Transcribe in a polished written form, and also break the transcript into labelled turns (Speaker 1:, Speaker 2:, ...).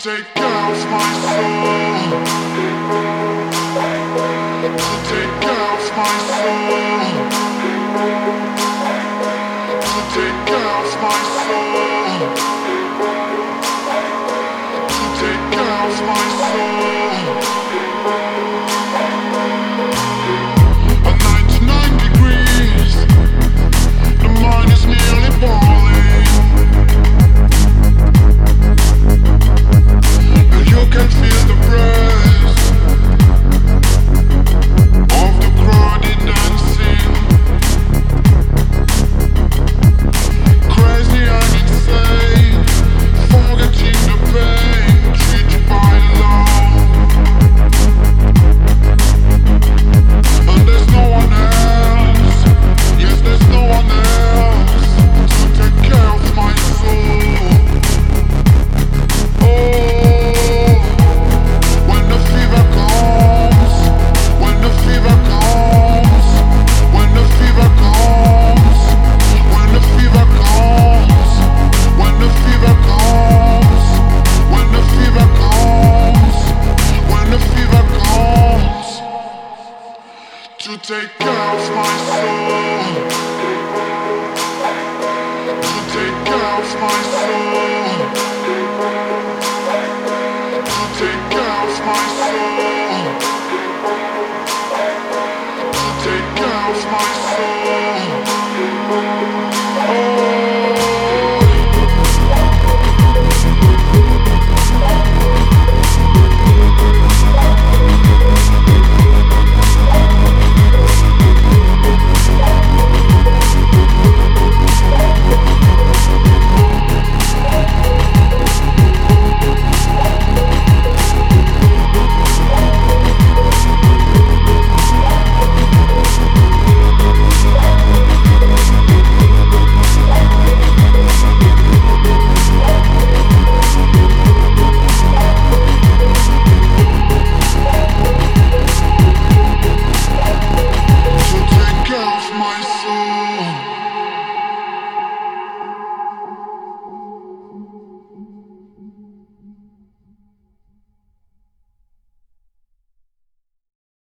Speaker 1: take out my soul, to take out my soul, to take out my soul, to take out my soul. At 99 degrees, the mind is nearly boiling. You can feel the breath of the crowded dancing, crazy and insane, forgetting the pain, treated by love. And there's no one else, yes, there's no one else to take care of my soul. Oh, when the fever comes, when the fever comes, when the fever comes, when the fever comes, when the fever comes, when the fever comes, when the fever comes, to take out my soul, to take out my soul, to take out my soul.